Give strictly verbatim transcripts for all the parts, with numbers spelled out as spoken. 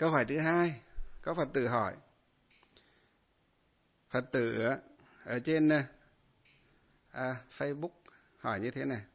Câu hỏi thứ hai, có Phật tử hỏi. Phật tử ở trên à, Facebook hỏi như thế này.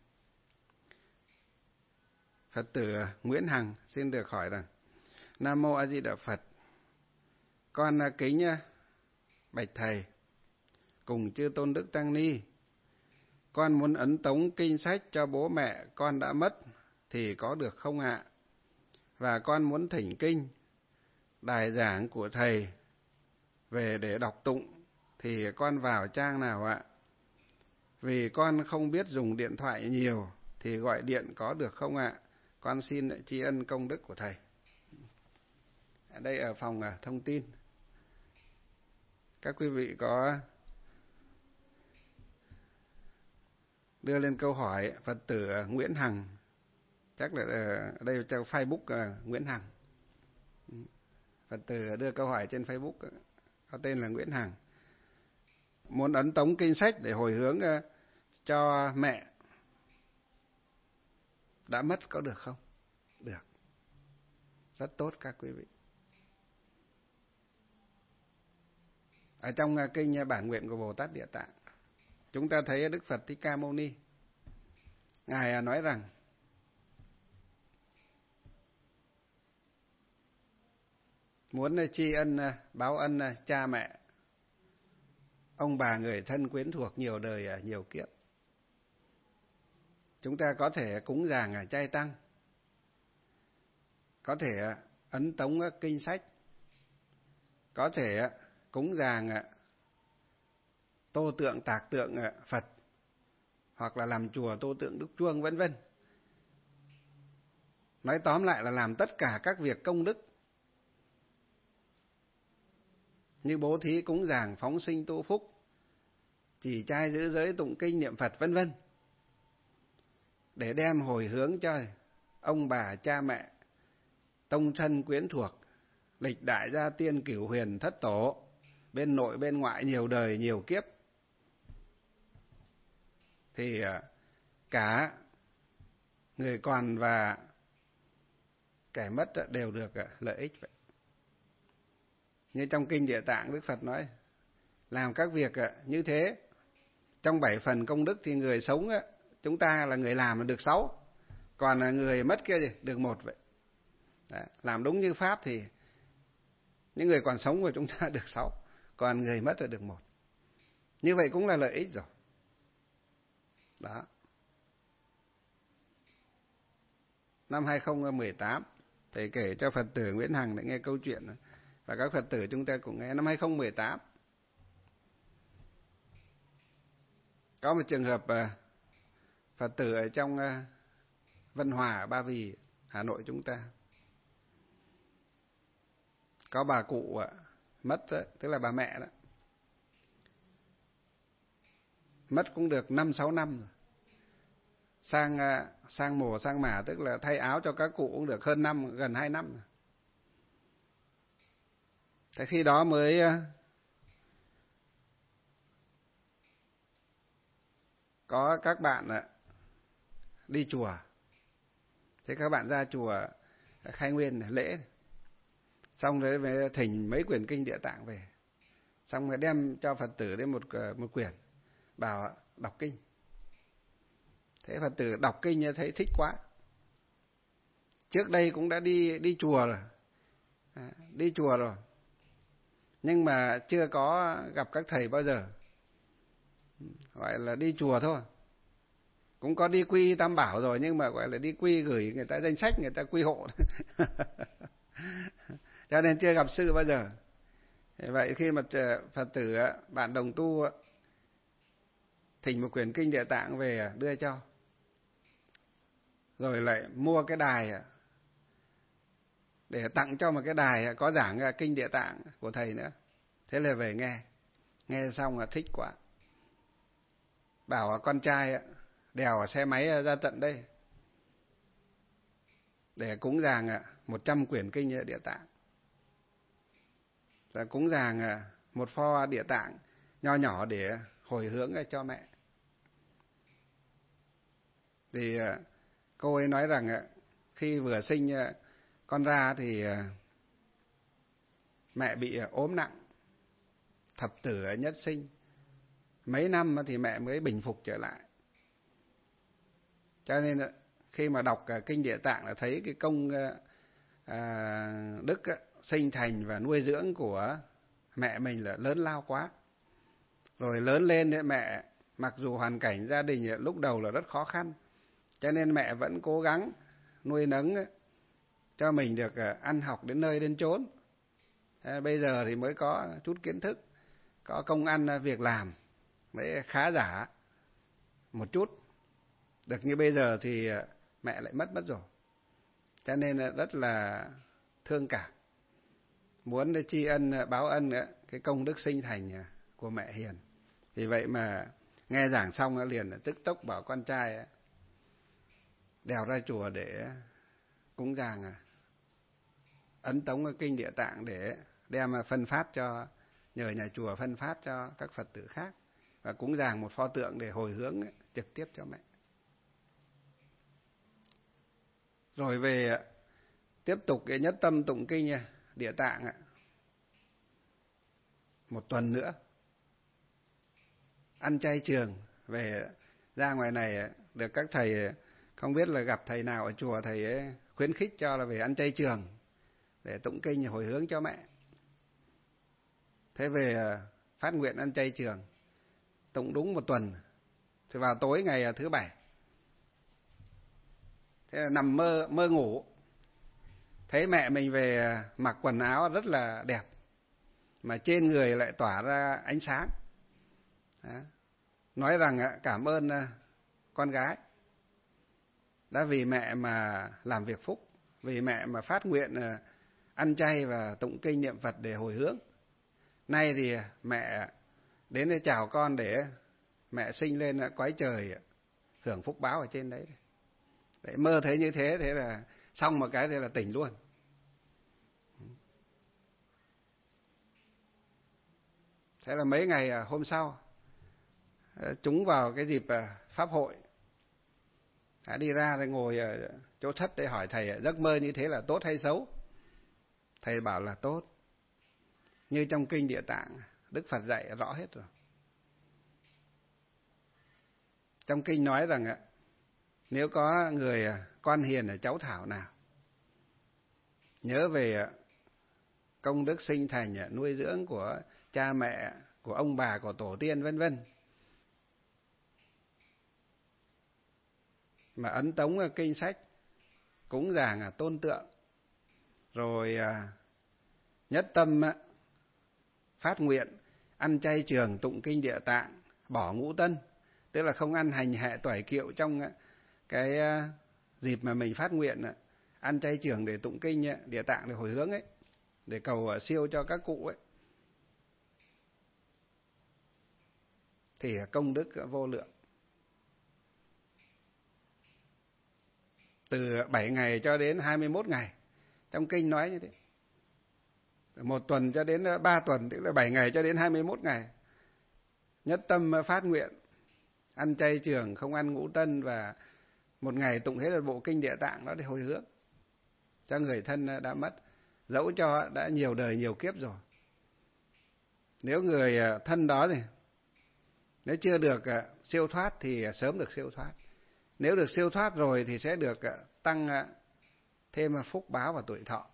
Phật tử Nguyễn Hằng xin được hỏi rằng: Nam Mô A Di Đà Phật. Con kính bạch thầy cùng chư tôn đức tăng ni. Con muốn ấn tống kinh sách cho bố mẹ con đã mất thì có được không ạ? Và con muốn thỉnh kinh đài giảng của thầy về để đọc tụng thì con vào trang nào ạ? Vì con không biết dùng điện thoại nhiều thì gọi điện có được không ạ? Con xin tri ân công đức của thầy. Ở đây ở phòng thông tin, các quý vị có đưa lên câu hỏi Phật tử Nguyễn Hằng, chắc là ở đây trong Facebook Nguyễn Hằng. Phật tử đưa câu hỏi trên Facebook có tên là Nguyễn Hằng. Muốn ấn tống kinh sách để hồi hướng cho mẹ đã mất có được không? Được. Rất tốt các quý vị. Ở trong kinh bản nguyện của Bồ Tát Địa Tạng, chúng ta thấy Đức Phật Thích Ca Mâu Ni, Ngài nói rằng muốn tri ân báo ân cha mẹ, ông bà người thân quyến thuộc nhiều đời nhiều kiếp, chúng ta có thể cúng dường chay tăng, có thể ấn tống kinh sách, có thể cúng dường tô tượng tạc tượng Phật, hoặc là làm chùa tô tượng Đức Chuông, vân vân. Nói tóm lại là làm tất cả các việc công đức như bố thí, cúng dường, phóng sinh, tu phúc, trì trai, giữ giới, tụng kinh, niệm Phật, vân vân, để đem hồi hướng cho ông bà, cha mẹ, tông thân quyến thuộc, lịch đại gia tiên, cửu huyền, thất tổ, bên nội bên ngoại nhiều đời nhiều kiếp, thì cả người còn và kẻ mất đều được lợi ích vậy. Như trong kinh Địa Tạng, Đức Phật nói làm các việc như thế, trong bảy phần công đức thì người sống chúng ta là người làm là được sáu, còn người mất kia thì được một vậy. Đấy, làm đúng như pháp thì những người còn sống của chúng ta được sáu, còn người mất là được một. Như vậy cũng là lợi ích rồi. Đó. Năm hai không một tám, thầy kể cho Phật tử Nguyễn Hằng để nghe câu chuyện, và các Phật tử chúng ta cũng nghe. Năm hai không một tám, có một trường hợp Phật tử ở trong Vân Hòa, Ba Vì, Hà Nội chúng ta, có bà cụ mất, tức là bà mẹ đó, mất cũng được năm sáu năm rồi. Sang sang mổ sang mả, tức là thay áo cho các cụ cũng được hơn năm, gần hai năm rồi. Thế khi đó mới có các bạn đi chùa. Thế các bạn ra chùa khai nguyên lễ, xong rồi về thỉnh mấy quyển kinh Địa Tạng về, xong rồi đem cho Phật tử đến một một quyển, bảo đọc kinh. Thế Phật tử đọc kinh như thấy thích quá. Trước đây cũng đã đi đi chùa rồi, à, đi chùa rồi, nhưng mà chưa có gặp các thầy bao giờ, gọi là đi chùa thôi. Cũng có đi quy Tam Bảo rồi, nhưng mà gọi là đi quy gửi người ta danh sách, người ta quy hộ. Cho nên chưa gặp sư bao giờ. Vậy khi mà Phật tử bạn đồng tu thỉnh một quyển kinh Địa Tạng về đưa cho, rồi lại mua cái đài để tặng cho một cái đài có giảng kinh Địa Tạng của thầy nữa. Thế là về nghe, nghe xong là thích quá, bảo con trai đèo xe máy ra tận đây để cúng dường một trăm quyển kinh Địa Tạng, và cúng dường một pho Địa Tạng nho nhỏ để hồi hướng cho mẹ. Thì cô ấy nói rằng khi vừa sinh con ra thì mẹ bị ốm nặng, thập tử nhất sinh, mấy năm thì mẹ mới bình phục trở lại. Cho nên khi mà đọc kinh Địa Tạng là thấy cái công à, đức sinh thành và nuôi dưỡng của mẹ mình là lớn lao quá. Rồi lớn lên thì mẹ mặc dù hoàn cảnh gia đình lúc đầu là rất khó khăn, cho nên mẹ vẫn cố gắng nuôi nấng cho mình được ăn học đến nơi đến chốn. Bây giờ thì mới có chút kiến thức, có công ăn việc làm, mới khá giả một chút. Được như bây giờ thì mẹ lại mất mất rồi. Cho nên rất là thương cảm, muốn tri ân báo ân cái công đức sinh thành của mẹ hiền. Vì vậy mà nghe giảng xong liền tức tốc bảo con trai đèo ra chùa để cúng dường ấn tống kinh Địa Tạng, để đem phân phát cho, nhờ nhà chùa phân phát cho các Phật tử khác, và cúng dường một pho tượng để hồi hướng trực tiếp cho mẹ. Rồi về tiếp tục cái nhất tâm tụng kinh Địa Tạng một tuần nữa, ăn chay trường. Về ra ngoài này được các thầy, không biết là gặp thầy nào ở chùa, thầy ấy khuyến khích cho là về ăn chay trường để tụng kinh hồi hướng cho mẹ. Thế về phát nguyện ăn chay trường, tụng đúng một tuần. Thì vào tối ngày thứ bảy, thế là nằm mơ mơ ngủ, thấy mẹ mình về mặc quần áo rất là đẹp, mà trên người lại tỏa ra ánh sáng. Đó. Nói rằng cảm ơn con gái đã vì mẹ mà làm việc phúc, vì mẹ mà phát nguyện ăn chay và tụng kinh niệm Phật để hồi hướng. Nay thì mẹ đến đây chào con để mẹ sinh lên cõi trời hưởng phúc báo ở trên đấy. Đấy, mơ thấy như thế, thế là xong một cái thế là tỉnh luôn. Thế là mấy ngày hôm sau, chúng vào cái dịp pháp hội, đã đi ra rồi ngồi ở chỗ thất để hỏi thầy giấc mơ như thế là tốt hay xấu. Thầy bảo là tốt, như trong kinh Địa Tạng Đức Phật dạy rõ hết rồi. Trong kinh nói rằng nếu có người con hiền ở cháu thảo nào nhớ về công đức sinh thành nuôi dưỡng của cha mẹ, của ông bà, của tổ tiên vân vân, mà ấn tống kinh sách, cúng dường tôn tượng, rồi nhất tâm phát nguyện ăn chay trường tụng kinh Địa Tạng, bỏ ngũ tân, tức là không ăn hành hạ toải kiệu trong cái dịp mà mình phát nguyện ăn chay trường để tụng kinh Địa Tạng để hồi hướng ấy, để cầu siêu cho các cụ ấy, thì công đức vô lượng. Từ bảy ngày cho đến hai mươi mốt ngày, trong kinh nói như thế. Một tuần cho đến ba tuần, tức là bảy ngày cho đến hai mươi mốt ngày. Nhất tâm phát nguyện ăn chay trường, không ăn ngũ tân, và một ngày tụng hết một bộ kinh Địa Tạng đó để hồi hướng cho người thân đã mất, dẫu cho đã nhiều đời nhiều kiếp rồi. Nếu người thân đó thì nếu chưa được siêu thoát thì sớm được siêu thoát. Nếu được siêu thoát rồi thì sẽ được tăng thêm phúc báo và tuổi thọ.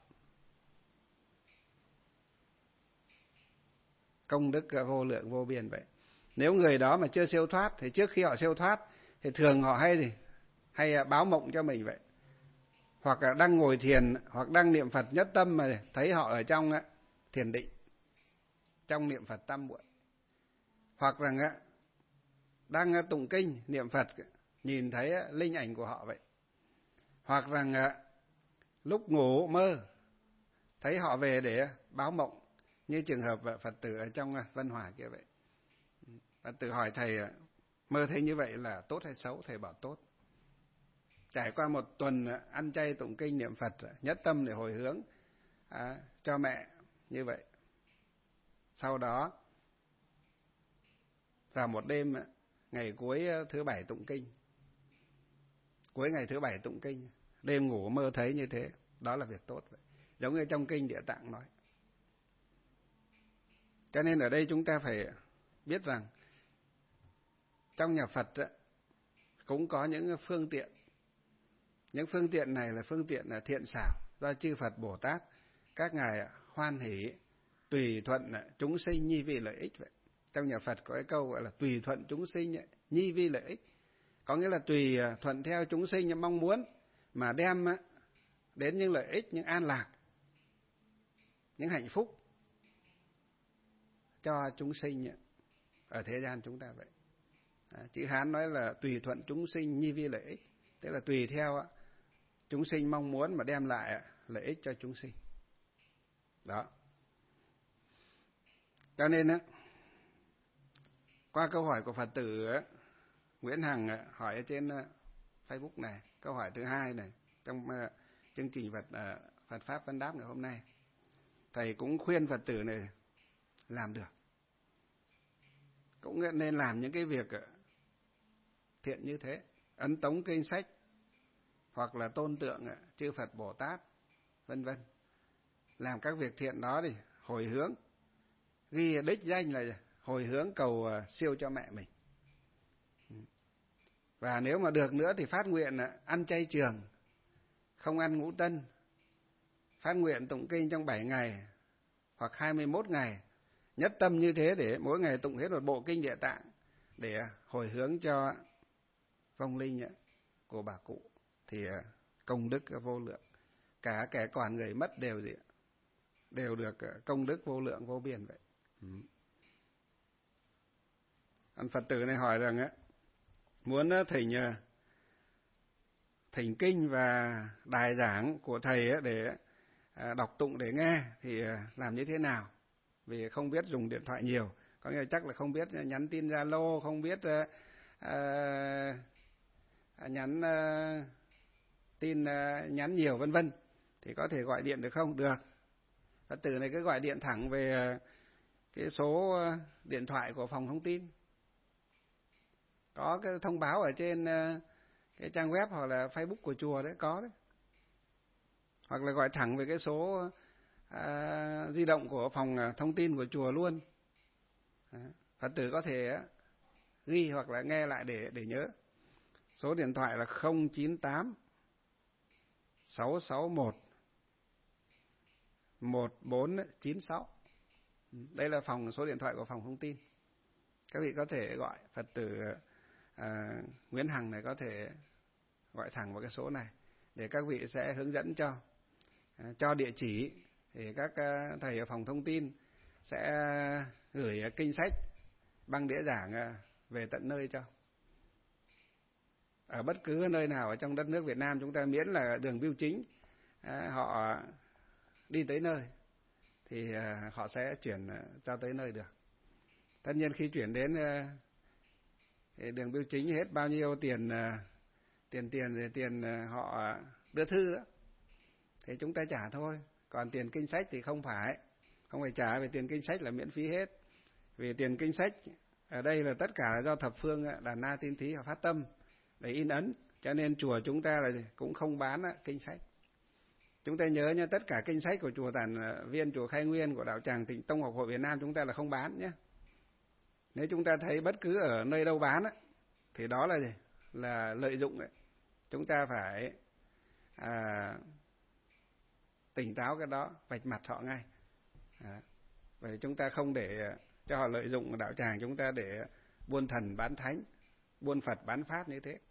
Công đức vô lượng vô biên vậy. Nếu người đó mà chưa siêu thoát thì trước khi họ siêu thoát thì thường họ hay gì? Hay báo mộng cho mình vậy. Hoặc là đang ngồi thiền, hoặc đang niệm Phật nhất tâm mà thấy họ ở trong thiền định, trong niệm Phật tam muội. Hoặc là đang tụng kinh niệm Phật, nhìn thấy linh ảnh của họ vậy. Hoặc rằng lúc ngủ mơ thấy họ về để báo mộng, như trường hợp Phật tử ở trong Vân Hòa kia vậy. Phật tử hỏi thầy mơ thấy như vậy là tốt hay xấu? Thầy bảo tốt. Trải qua một tuần ăn chay tụng kinh niệm Phật, nhất tâm để hồi hướng à, cho mẹ như vậy. Sau đó vào một đêm ngày cuối thứ bảy tụng kinh, cuối ngày thứ bảy tụng kinh, đêm ngủ mơ thấy như thế, đó là việc tốt vậy. Giống như trong kinh Địa Tạng nói. Cho nên ở đây chúng ta phải biết rằng trong nhà Phật cũng có những phương tiện. Những phương tiện này là phương tiện thiện xảo do chư Phật Bồ Tát các ngài hoan hỷ tùy thuận chúng sinh nhi vi lợi ích vậy. Trong nhà Phật có cái câu gọi là tùy thuận chúng sinh nhi vi lợi ích, có nghĩa là tùy thuận theo chúng sinh mong muốn mà đem đến những lợi ích, những an lạc, những hạnh phúc cho chúng sinh ở thế gian chúng ta vậy. Chữ Hán nói là tùy thuận chúng sinh nhi vi lợi ích, tức là tùy theo chúng sinh mong muốn mà đem lại lợi ích cho chúng sinh. Đó. Cho nên á, qua câu hỏi của Phật tử á, Nguyễn Hằng hỏi ở trên Facebook này, câu hỏi thứ hai này trong chương trình Phật Phật pháp vấn đáp ngày hôm nay, thầy cũng khuyên Phật tử này làm được, cũng nên làm những cái việc thiện như thế, ấn tống kinh sách hoặc là tôn tượng chư Phật Bồ Tát vân vân, làm các việc thiện đó đi, hồi hướng, ghi đích danh là hồi hướng cầu siêu cho mẹ mình. Và nếu mà được nữa thì phát nguyện ăn chay trường, không ăn ngũ tân, phát nguyện tụng kinh trong bảy ngày hoặc hai mươi mốt ngày, nhất tâm như thế để mỗi ngày tụng hết một bộ kinh Địa Tạng để hồi hướng cho vong linh của bà cụ, thì công đức vô lượng, cả kẻ còn người mất đều gì đều được công đức vô lượng vô biên vậy. Ừ. Anh Phật tử này hỏi rằng á, muốn thỉnh thỉnh kinh và đài giảng của thầy để đọc tụng để nghe thì làm như thế nào? Vì không biết dùng điện thoại nhiều, có nghĩa là chắc là không biết nhắn tin Zalo, không biết uh, uh, nhắn uh, tin uh, nhắn nhiều vân vân, thì có thể gọi điện được không? Được. Phật tử này cứ gọi điện thẳng về cái số điện thoại của phòng thông tin, có cái thông báo ở trên cái trang web hoặc là Facebook của chùa đấy, có đấy. Hoặc là gọi thẳng về cái số à, di động của phòng thông tin của chùa luôn. À, Phật tử có thể ghi hoặc là nghe lại để để nhớ. Số điện thoại là không chín tám sáu sáu một một bốn chín sáu. Đây là phòng số điện thoại của phòng thông tin. Các vị có thể gọi, Phật tử à, Nguyễn Hằng này có thể gọi thẳng vào cái số này để các vị sẽ hướng dẫn cho. À, cho địa chỉ thì các thầy ở phòng thông tin sẽ gửi kinh sách, băng đĩa giảng về tận nơi cho. Ở bất cứ nơi nào ở trong đất nước Việt Nam chúng ta, miễn là đường bưu chính à, họ đi tới nơi thì à, họ sẽ chuyển cho tới nơi được. Tất nhiên khi chuyển đến à, thì đường bưu chính hết bao nhiêu tiền à, tiền tiền thì tiền à, họ đưa thư đó thì chúng ta trả thôi. Còn tiền kinh sách thì không phải, không phải trả, vì tiền kinh sách là miễn phí hết. Vì tiền kinh sách ở đây là tất cả là do thập phương Đàn Na Tiên Thí họ phát tâm để in ấn, cho nên chùa chúng ta là cũng không bán kinh sách. Chúng ta nhớ nha, tất cả kinh sách của chùa Tản Viên, chùa Khai Nguyên, của đạo tràng Tịnh Tông Học Hội Việt Nam chúng ta là không bán nhé. Nếu chúng ta thấy bất cứ ở nơi đâu bán thì đó là gì? Là lợi dụng đấy. Chúng ta phải à, tỉnh táo cái đó, vạch mặt họ ngay. À, vậy chúng ta không để cho họ lợi dụng đạo tràng chúng ta để buôn thần bán thánh, buôn Phật bán Pháp như thế.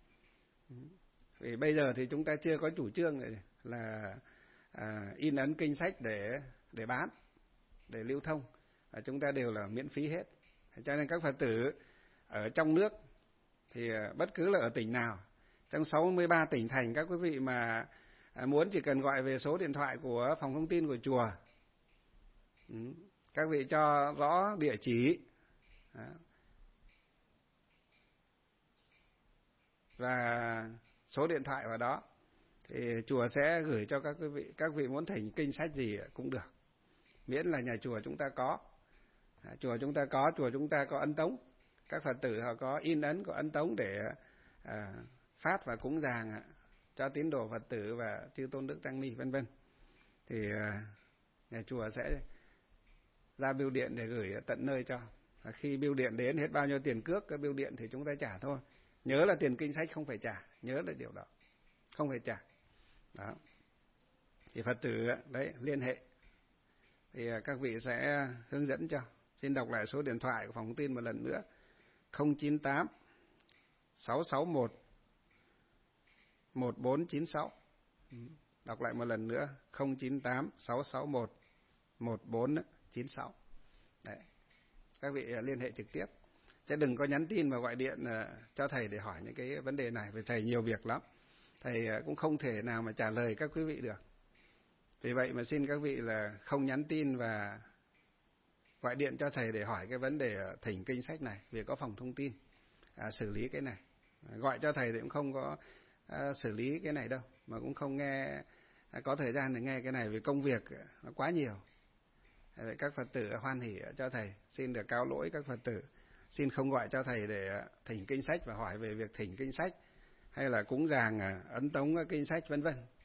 Vì bây giờ thì chúng ta chưa có chủ trương là à, in ấn kinh sách để để bán, để lưu thông. À, chúng ta đều là miễn phí hết. Cho nên các Phật tử ở trong nước thì bất cứ là ở tỉnh nào, trong sáu mươi ba tỉnh thành, các quý vị mà muốn chỉ cần gọi về số điện thoại của phòng thông tin của chùa. Các vị cho rõ địa chỉ và số điện thoại vào đó thì chùa sẽ gửi cho các quý vị. Các vị muốn thỉnh kinh sách gì cũng được, miễn là nhà chùa chúng ta có. Chùa chúng ta có, chùa chúng ta có ấn tống. Các Phật tử họ có in ấn, có ấn tống để à, phát và cúng dường cho tín đồ Phật tử và chư tôn đức tăng ni vân vân. Thì à, nhà chùa sẽ ra bưu điện để gửi tận nơi cho. Và khi bưu điện đến hết bao nhiêu tiền cước cái bưu điện thì chúng ta trả thôi. Nhớ là tiền kinh sách không phải trả, nhớ là điều đó, không phải trả. Đó. Thì Phật tử đấy liên hệ thì các vị sẽ hướng dẫn cho. Xin đọc lại số điện thoại của phòng thông tin một lần nữa: không chín tám sáu sáu một một bốn chín sáu. Đọc lại một lần nữa: không chín tám sáu sáu một một bốn chín sáu. Đấy. Các vị liên hệ trực tiếp, chứ đừng có nhắn tin và gọi điện cho thầy để hỏi những cái vấn đề này, vì thầy nhiều việc lắm, thầy cũng không thể nào mà trả lời các quý vị được. Vì vậy mà xin các vị là không nhắn tin và gọi điện cho thầy để hỏi cái vấn đề thỉnh kinh sách này, vì có phòng thông tin à, xử lý cái này. Gọi cho thầy thì cũng không có à, xử lý cái này đâu, mà cũng không nghe à, có thời gian để nghe cái này, vì công việc nó quá nhiều. Vậy các Phật tử hoan hỉ cho thầy, xin được cáo lỗi các Phật tử, xin không gọi cho thầy để thỉnh kinh sách và hỏi về việc thỉnh kinh sách hay là cúng dường ấn tống kinh sách vân vân.